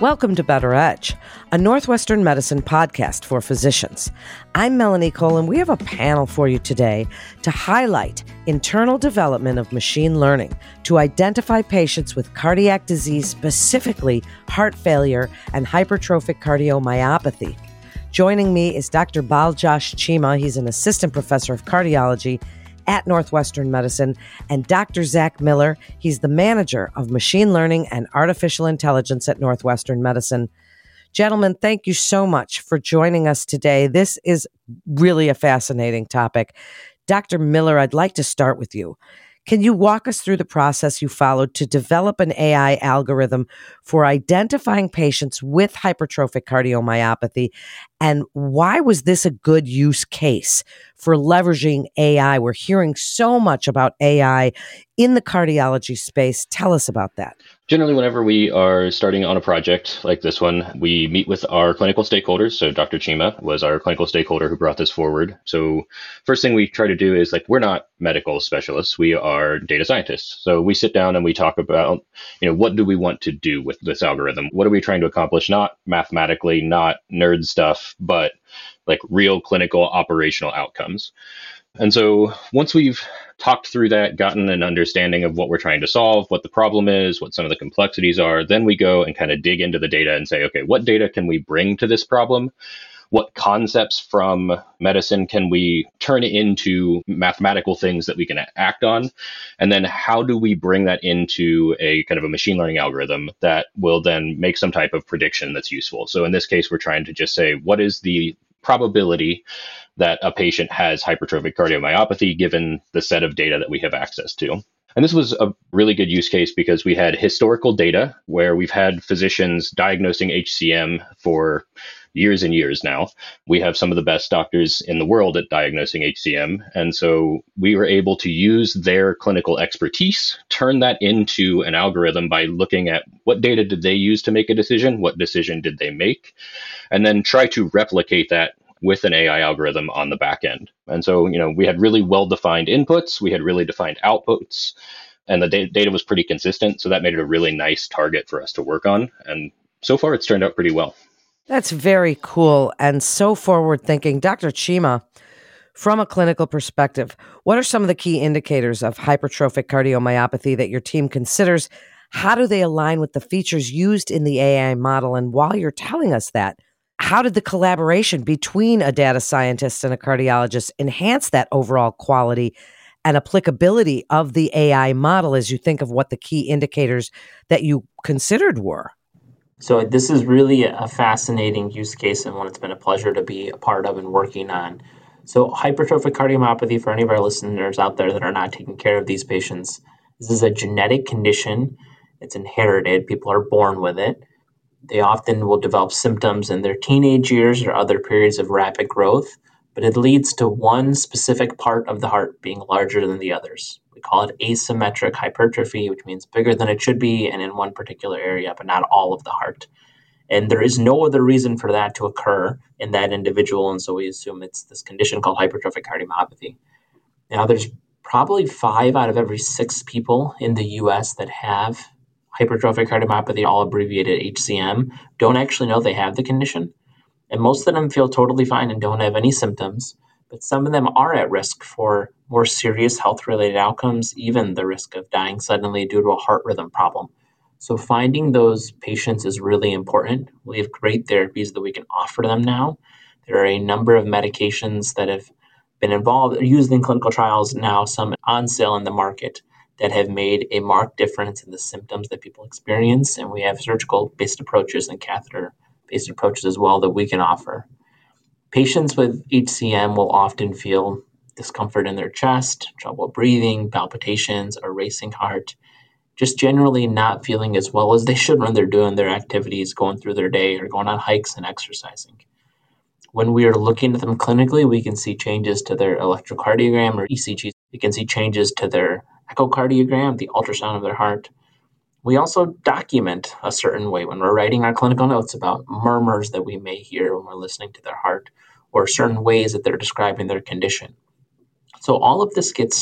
Welcome to Better Edge, a Northwestern Medicine podcast for physicians. I'm Melanie Cole, and we have a panel for you today to highlight internal development of machine learning to identify patients with cardiac disease, specifically heart failure and hypertrophic cardiomyopathy. Joining me is Dr. Baljosh Cheema. He's an assistant professor of cardiology at Northwestern Medicine, and Dr. Zach Miller. He's the manager of machine learning and artificial intelligence at Northwestern Medicine. Gentlemen, thank you so much for joining us today. This is really a fascinating topic. Dr. Miller, I'd like to start with you. Can you walk us through the process you followed to develop an AI algorithm for identifying patients with hypertrophic cardiomyopathy? And why was this a good use case for leveraging AI? We're hearing so much about AI in the cardiology space. Tell us about that. Generally, whenever we are starting on a project like this one, we meet with our clinical stakeholders. So Dr. Cheema was our clinical stakeholder who brought this forward. So first thing we try to do is, we're not medical specialists. We are data scientists. So we sit down and we talk about, what do we want to do with this algorithm? What are we trying to accomplish? Not mathematically, not nerd stuff, but real clinical operational outcomes. And so once we've talked through that, gotten an understanding of what we're trying to solve, what the problem is, what some of the complexities are, then we go and kind of dig into the data and say, okay, what data can we bring to this problem? What concepts from medicine can we turn into mathematical things that we can act on? And then how do we bring that into a kind of a machine learning algorithm that will then make some type of prediction that's useful? So in this case, we're trying to just say, what is the probability that a patient has hypertrophic cardiomyopathy given the set of data that we have access to? And this was a really good use case because we had historical data where we've had physicians diagnosing HCM for years and years now. We have some of the best doctors in the world at diagnosing HCM. And so we were able to use their clinical expertise, turn that into an algorithm by looking at what data did they use to make a decision, what decision did they make, and then try to replicate that with an AI algorithm on the back end. And so, we had really well-defined inputs, we had really defined outputs, and the data was pretty consistent. So that made it a really nice target for us to work on. And so far, it's turned out pretty well. That's very cool and so forward-thinking. Dr. Cheema, from a clinical perspective, what are some of the key indicators of hypertrophic cardiomyopathy that your team considers? How do they align with the features used in the AI model? And while you're telling us that, how did the collaboration between a data scientist and a cardiologist enhance that overall quality and applicability of the AI model as you think of what the key indicators that you considered were? So this is really a fascinating use case and one it's been a pleasure to be a part of and working on. So hypertrophic cardiomyopathy, for any of our listeners out there that are not taking care of these patients, this is a genetic condition. It's inherited. People are born with it. They often will develop symptoms in their teenage years or other periods of rapid growth, but it leads to one specific part of the heart being larger than the others. We call it asymmetric hypertrophy, which means bigger than it should be and in one particular area, but not all of the heart. And there is no other reason for that to occur in that individual, and so we assume it's this condition called hypertrophic cardiomyopathy. Now, there's probably 5 out of every 6 people in the U.S. that have hypertrophic cardiomyopathy, all abbreviated HCM, don't actually know they have the condition. And most of them feel totally fine and don't have any symptoms, but some of them are at risk for more serious health-related outcomes, even the risk of dying suddenly due to a heart rhythm problem. So finding those patients is really important. We have great therapies that we can offer them now. There are a number of medications that have been used in clinical trials now, some on sale in the market, that have made a marked difference in the symptoms that people experience. And we have surgical-based approaches and catheter-based approaches as well that we can offer. Patients with HCM will often feel discomfort in their chest, trouble breathing, palpitations, a racing heart, just generally not feeling as well as they should when they're doing their activities, going through their day or going on hikes and exercising. When we are looking at them clinically, we can see changes to their electrocardiogram or ECGs. We can see changes to their echocardiogram, the ultrasound of their heart. We also document a certain way when we're writing our clinical notes about murmurs that we may hear when we're listening to their heart or certain ways that they're describing their condition. So all of this gets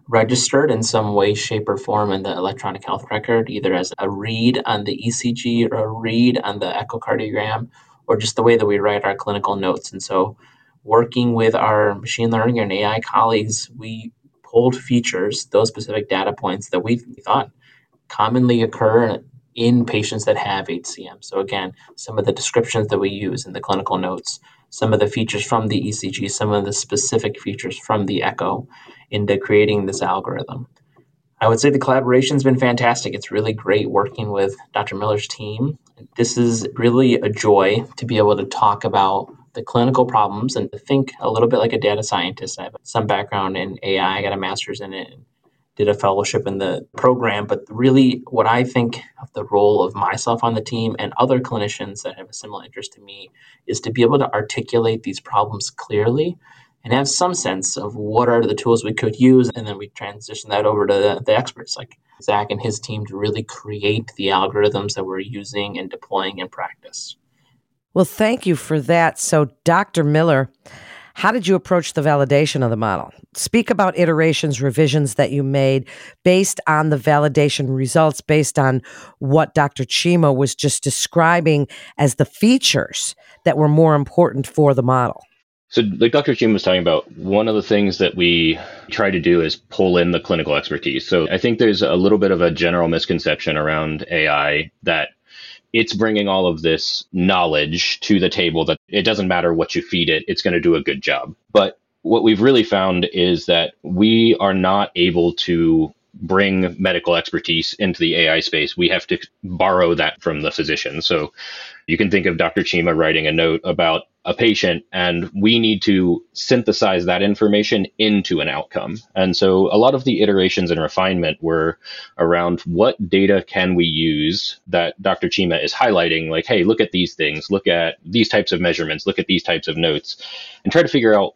registered in some way, shape, or form in the electronic health record, either as a read on the ECG or a read on the echocardiogram, or just the way that we write our clinical notes. And so, working with our machine learning and AI colleagues, we pulled features, those specific data points that we thought commonly occur in patients that have HCM. So again, some of the descriptions that we use in the clinical notes, some of the features from the ECG, some of the specific features from the echo into creating this algorithm. I would say the collaboration's been fantastic. It's really great working with Dr. Miller's team. This is really a joy to be able to talk about the clinical problems and to think a little bit like a data scientist. I have some background in AI. I got a master's in it and did a fellowship in the program. But really, what I think of the role of myself on the team and other clinicians that have a similar interest to me is to be able to articulate these problems clearly and have some sense of what are the tools we could use. And then we transition that over to the experts like Zach and his team to really create the algorithms that we're using and deploying in practice. Well, thank you for that. So, Dr. Miller, how did you approach the validation of the model? Speak about iterations, revisions that you made based on the validation results, based on what Dr. Chima was just describing as the features that were more important for the model. So like Dr. Chima was talking about, one of the things that we try to do is pull in the clinical expertise. So I think there's a little bit of a general misconception around AI that it's bringing all of this knowledge to the table, that it doesn't matter what you feed it, it's going to do a good job. But what we've really found is that we are not able to bring medical expertise into the AI space. We have to borrow that from the physician. So you can think of Dr. Chima writing a note about a patient, and we need to synthesize that information into an outcome. And so a lot of the iterations and refinement were around what data can we use that Dr. Chima is highlighting, like, hey, look at these things, look at these types of measurements, look at these types of notes, and try to figure out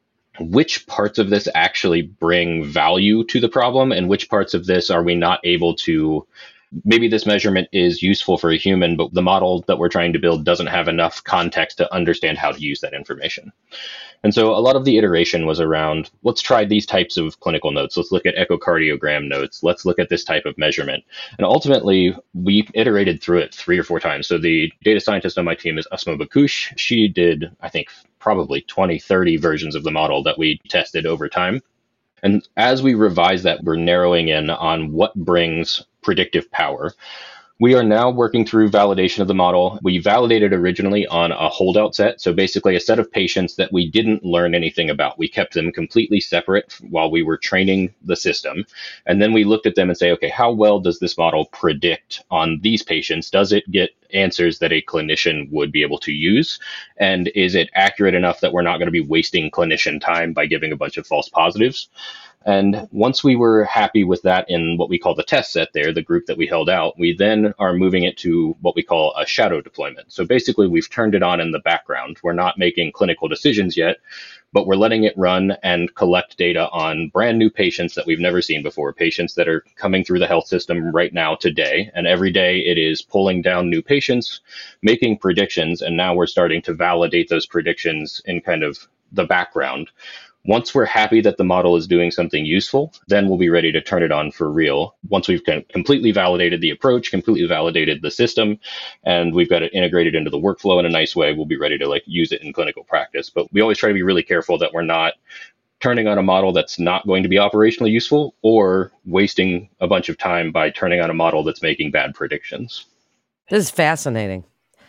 which parts of this actually bring value to the problem and which parts of this are we not able to. Maybe this measurement is useful for a human, but the model that we're trying to build doesn't have enough context to understand how to use that information. And so a lot of the iteration was around, let's try these types of clinical notes. Let's look at echocardiogram notes. Let's look at this type of measurement. And ultimately, we iterated through it 3 or 4 times. So the data scientist on my team is Asma Bakush. She did, I think, probably 20, 30 versions of the model that we tested over time. And as we revise that, we're narrowing in on what brings predictive power. We are now working through validation of the model. We validated originally on a holdout set. So basically a set of patients that we didn't learn anything about. We kept them completely separate while we were training the system. And then we looked at them and say, okay, how well does this model predict on these patients? Does it get answers that a clinician would be able to use? And is it accurate enough that we're not going to be wasting clinician time by giving a bunch of false positives? And once we were happy with that in what we call the test set there, the group that we held out, we then are moving it to what we call a shadow deployment. So basically, we've turned it on in the background. We're not making clinical decisions yet, but we're letting it run and collect data on brand new patients that we've never seen before, patients that are coming through the health system right now today. And every day it is pulling down new patients, making predictions, and now we're starting to validate those predictions in kind of the background. Once we're happy that the model is doing something useful, then we'll be ready to turn it on for real. Once we've completely validated the approach, completely validated the system, and we've got it integrated into the workflow in a nice way, we'll be ready to use it in clinical practice. But we always try to be really careful that we're not turning on a model that's not going to be operationally useful or wasting a bunch of time by turning on a model that's making bad predictions. This is fascinating.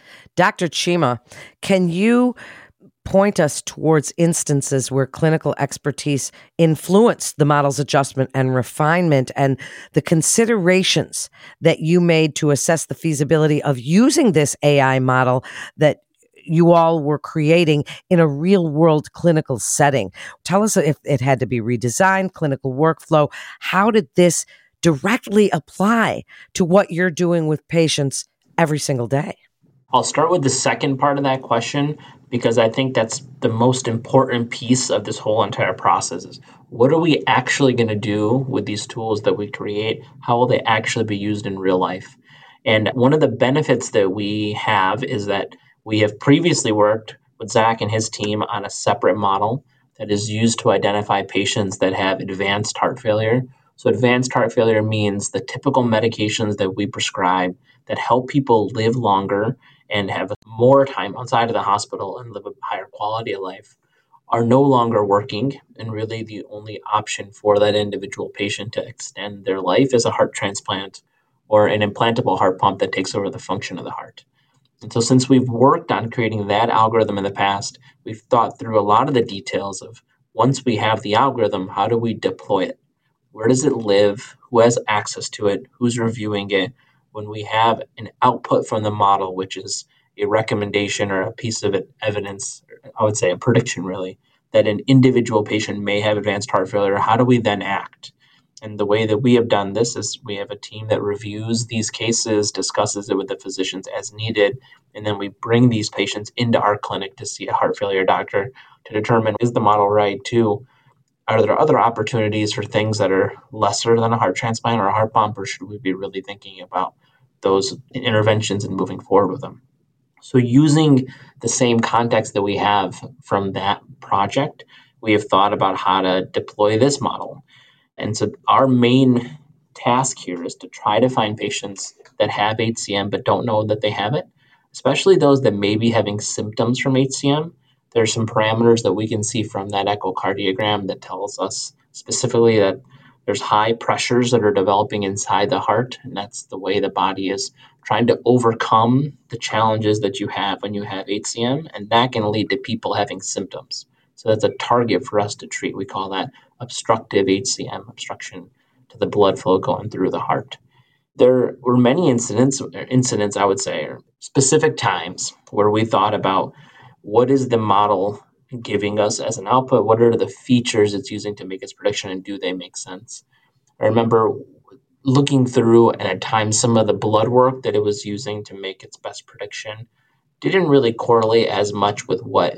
Dr. Chima, can you point us towards instances where clinical expertise influenced the model's adjustment and refinement and the considerations that you made to assess the feasibility of using this AI model that you all were creating in a real-world clinical setting? Tell us if it had to be redesigned, clinical workflow. How did this directly apply to what you're doing with patients every single day? I'll start with the second part of that question because I think that's the most important piece of this whole entire process is what are we actually going to do with these tools that we create? How will they actually be used in real life? And one of the benefits that we have is that we have previously worked with Zach and his team on a separate model that is used to identify patients that have advanced heart failure. So advanced heart failure means the typical medications that we prescribe that help people live longer and have more time outside of the hospital and live a higher quality of life are no longer working. And really the only option for that individual patient to extend their life is a heart transplant or an implantable heart pump that takes over the function of the heart. And so since we've worked on creating that algorithm in the past, we've thought through a lot of the details of once we have the algorithm, how do we deploy it? Where does it live? Who has access to it? Who's reviewing it? When we have an output from the model, which is a recommendation or a piece of evidence, I would say a prediction really, that an individual patient may have advanced heart failure, how do we then act? And the way that we have done this is we have a team that reviews these cases, discusses it with the physicians as needed, and then we bring these patients into our clinic to see a heart failure doctor to determine, is the model right? Two, are there other opportunities for things that are lesser than a heart transplant or a heart pump, or should we be really thinking about those interventions and moving forward with them? So using the same context that we have from that project, we have thought about how to deploy this model. And so our main task here is to try to find patients that have HCM but don't know that they have it, especially those that may be having symptoms from HCM. There are some parameters that we can see from that echocardiogram that tells us specifically that there's high pressures that are developing inside the heart, and that's the way the body is trying to overcome the challenges that you have when you have HCM, and that can lead to people having symptoms. So that's a target for us to treat. We call that obstructive HCM, obstruction to the blood flow going through the heart. There were many incidents, I would say, or specific times where we thought about what is the model giving us as an output? What are the features it's using to make its prediction, and do they make sense? I remember looking through and at times some of the blood work that it was using to make its best prediction didn't really correlate as much with what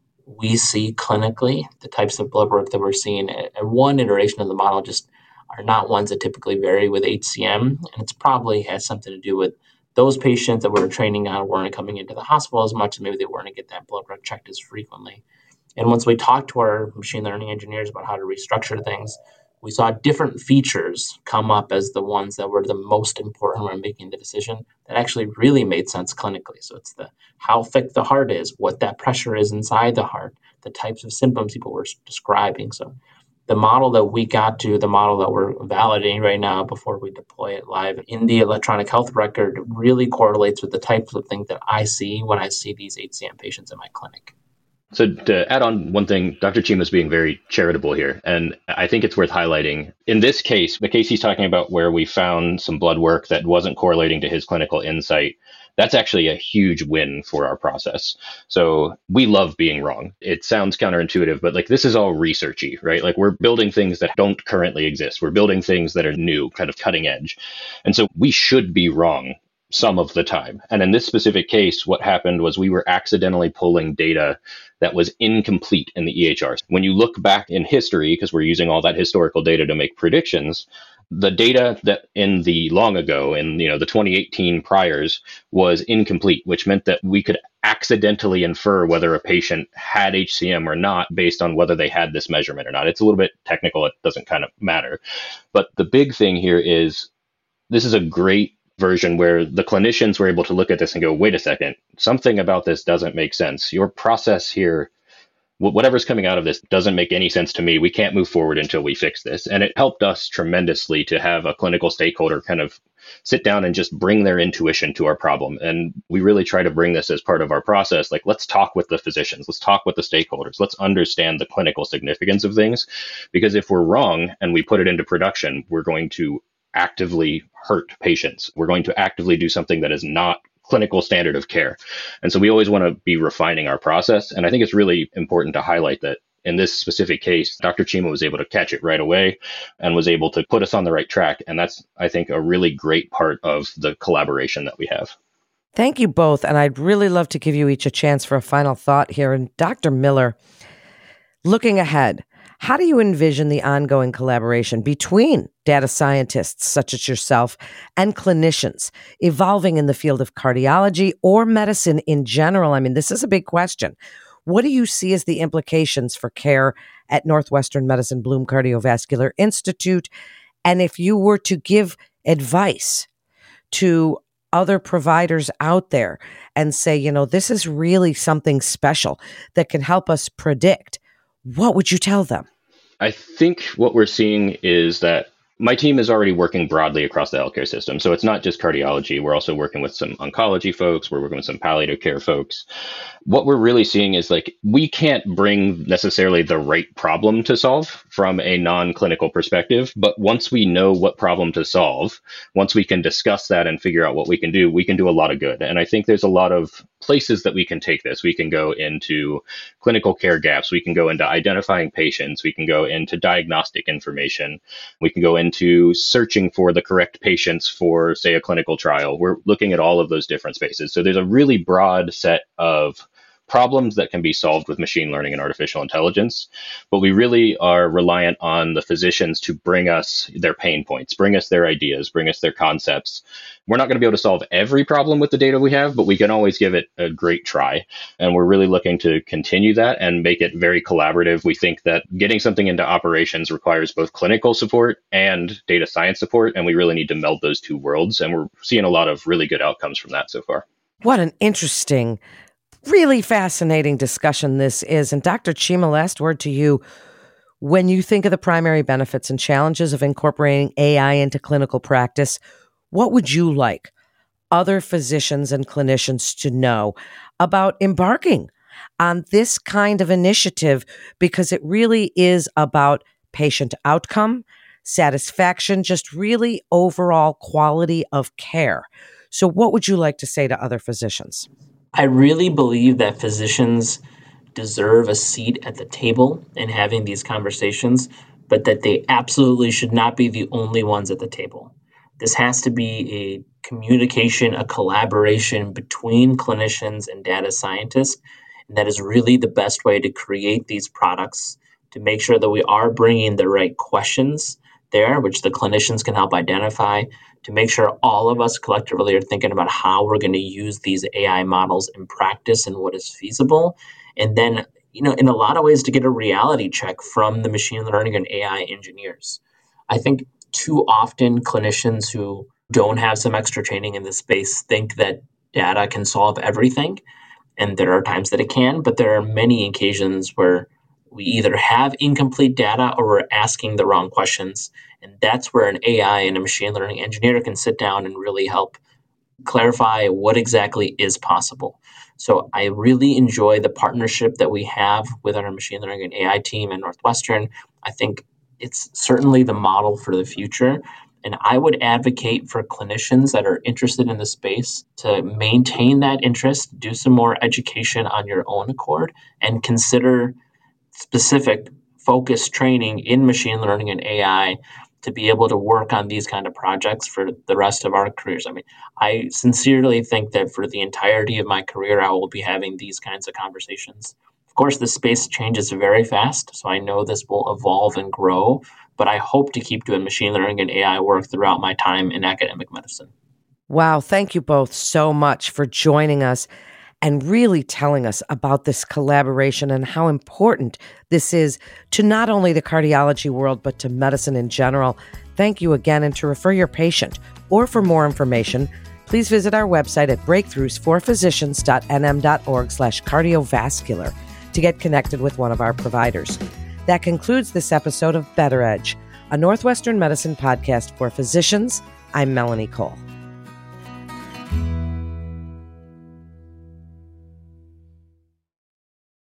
we see clinically. The types of blood work that we're seeing at one iteration of the model just are not ones that typically vary with HCM. And it's probably has something to do with those patients that we were training on weren't coming into the hospital as much, and maybe they weren't to get that blood work checked as frequently. And once we talked to our machine learning engineers about how to restructure things, we saw different features come up as the ones that were the most important when making the decision that actually really made sense clinically. So it's the how thick the heart is, what that pressure is inside the heart, the types of symptoms people were describing. So the model that we got to, the model that we're validating right now before we deploy it live in the electronic health record really correlates with the types of things that I see when I see these HCM patients in my clinic. So to add on one thing, Dr. Chima is being very charitable here, and I think it's worth highlighting. In this case, the case he's talking about where we found some blood work that wasn't correlating to his clinical insight, that's actually a huge win for our process. So we love being wrong. It sounds counterintuitive, but like this is all researchy, right? Like we're building things that don't currently exist. We're building things that are new, kind of cutting edge. And so we should be wrong some of the time. And in this specific case, what happened was we were accidentally pulling data that was incomplete in the EHRs. When you look back in history, because we're using all that historical data to make predictions, the data that in the long ago, in the 2018 priors, was incomplete, which meant that we could accidentally infer whether a patient had HCM or not based on whether they had this measurement or not. It's a little bit technical. It doesn't kind of matter. But the big thing here is this is a great version where the clinicians were able to look at this and go, wait a second, something about this doesn't make sense. Your process here, whatever's coming out of this doesn't make any sense to me. We can't move forward until we fix this. And it helped us tremendously to have a clinical stakeholder kind of sit down and just bring their intuition to our problem. And we really try to bring this as part of our process. Like, let's talk with the physicians. Let's talk with the stakeholders. Let's understand the clinical significance of things. Because if we're wrong and we put it into production, we're going to actively hurt patients. We're going to actively do something that is not clinical standard of care. And so we always want to be refining our process. And I think it's really important to highlight that in this specific case, Dr. Chima was able to catch it right away and was able to put us on the right track. And that's, I think, a really great part of the collaboration that we have. Thank you both. And I'd really love to give you each a chance for a final thought here. And Dr. Miller, looking ahead, how do you envision the ongoing collaboration between data scientists such as yourself and clinicians evolving in the field of cardiology or medicine in general? I mean, this is a big question. What do you see as the implications for care at Northwestern Medicine Bloom Cardiovascular Institute? And if you were to give advice to other providers out there and say, this is really something special that can help us predict, what would you tell them? I think what we're seeing is that my team is already working broadly across the healthcare system. So it's not just cardiology. We're also working with some oncology folks. We're working with some palliative care folks. What we're really seeing is we can't bring necessarily the right problem to solve from a non-clinical perspective. But once we know what problem to solve, once we can discuss that and figure out what we can do a lot of good. And I think there's a lot of places that we can take this. We can go into clinical care gaps. We can go into identifying patients. We can go into diagnostic information. We can go into searching for the correct patients for, say, a clinical trial. We're looking at all of those different spaces. So there's a really broad set of problems that can be solved with machine learning and artificial intelligence, but we really are reliant on the physicians to bring us their pain points, bring us their ideas, bring us their concepts. We're not going to be able to solve every problem with the data we have, but we can always give it a great try. And we're really looking to continue that and make it very collaborative. We think that getting something into operations requires both clinical support and data science support, and we really need to meld those two worlds. And we're seeing a lot of really good outcomes from that so far. What an interesting, really fascinating discussion this is. And Dr. Chima, last word to you. When you think of the primary benefits and challenges of incorporating AI into clinical practice, what would you like other physicians and clinicians to know about embarking on this kind of initiative? Because it really is about patient outcome, satisfaction, just really overall quality of care. So what would you like to say to other physicians? I really believe that physicians deserve a seat at the table in having these conversations, but that they absolutely should not be the only ones at the table. This has to be a communication, a collaboration between clinicians and data scientists. And that is really the best way to create these products, to make sure that we are bringing the right questions there, which the clinicians can help identify, to make sure all of us collectively are thinking about how we're going to use these AI models in practice and what is feasible. And then, in a lot of ways, to get a reality check from the machine learning and AI engineers. I think too often clinicians who don't have some extra training in this space think that data can solve everything. And there are times that it can, but there are many occasions where we either have incomplete data or we're asking the wrong questions. And that's where an AI and a machine learning engineer can sit down and really help clarify what exactly is possible. So I really enjoy the partnership that we have with our machine learning and AI team at Northwestern. I think it's certainly the model for the future. And I would advocate for clinicians that are interested in the space to maintain that interest, do some more education on your own accord, and consider specific focused training in machine learning and AI to be able to work on these kind of projects for the rest of our careers. I mean, I sincerely think that for the entirety of my career, I will be having these kinds of conversations. Of course, the space changes very fast, so I know this will evolve and grow, but I hope to keep doing machine learning and AI work throughout my time in academic medicine. Wow, thank you both so much for joining us and really telling us about this collaboration and how important this is to not only the cardiology world, but to medicine in general. Thank you again. And to refer your patient or for more information, please visit our website at breakthroughsforphysicians.nm.org/cardiovascular to get connected with one of our providers. That concludes this episode of Better Edge, a Northwestern Medicine podcast for physicians. I'm Melanie Cole.